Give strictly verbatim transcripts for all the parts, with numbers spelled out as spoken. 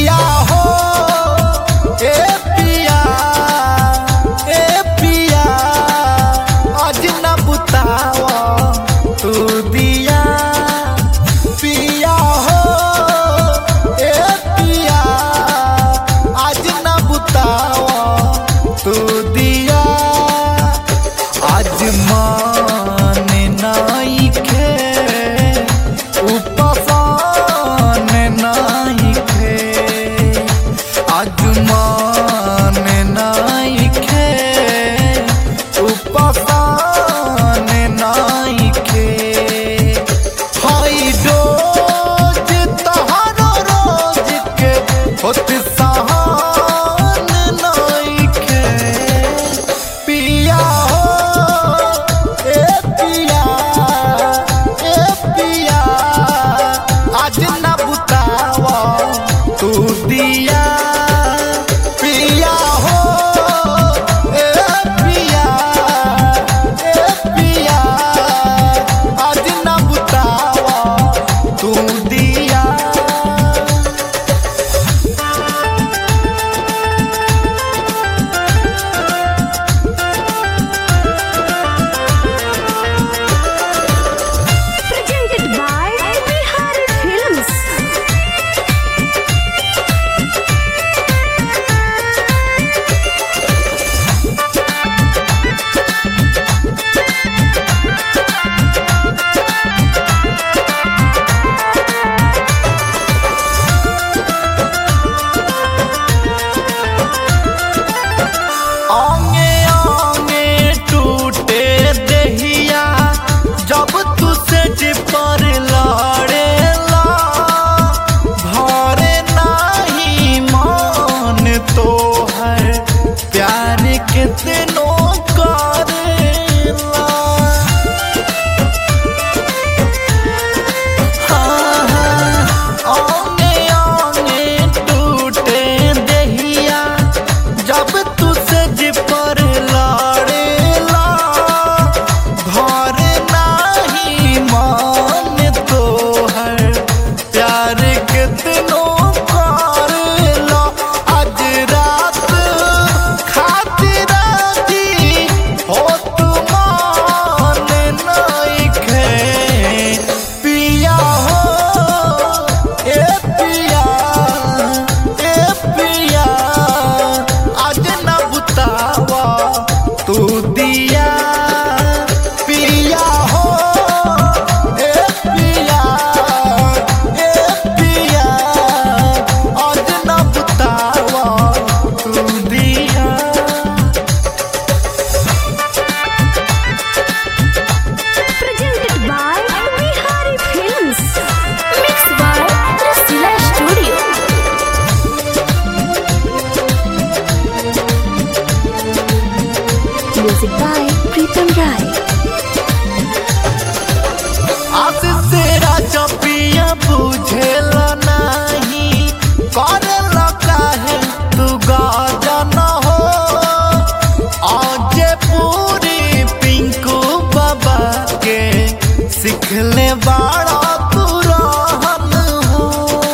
पिया हो ए पिया ए पिया आज न बुतावा तू दिया पिया हो ए पिया आज न बुतावा तू दिया आज मान नाई खे उपसान नाई खे आज मान नाई खे उपसान नाई खे हाई रोज तहारो रोज के होत सहान नाई खे पिया हो ए पिया ए पिया आज न बुतावा तू दिया पिया हो ए पिया ए पिया आज न बुतावा तू दिया Presented by Bihari Films. आंगे आंगे टूटे दहिया जब तुसे पर लड़ेला भरे नाही मान तो है प्यार कितनों करेला हाँ हाँ आंगे आंगे टूटे दहिया जब तुसे पर लड़ेला घर नाही मान तो है प्यार कितनों करेला आज रात खातिर जी हो तुमान नहीं खे पिया हो ए पिया ए पिया आज न बुतावा तू दिया पिया हो ए पिया ए पिया आज न बुतावा तू दिया Presented by Bihari Films. Mixed by Rasila Studio. Music by Pritam Rai. आशीष तेरा चपिया बुझेला नहीं करेला काहे तू गाजन हो आज पूरी पिंकू बाबा के सिखले बाड़ा तू रहन हो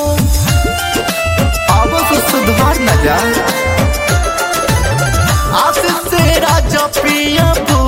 अब से सुधार न जा आशीष तेरा चपिया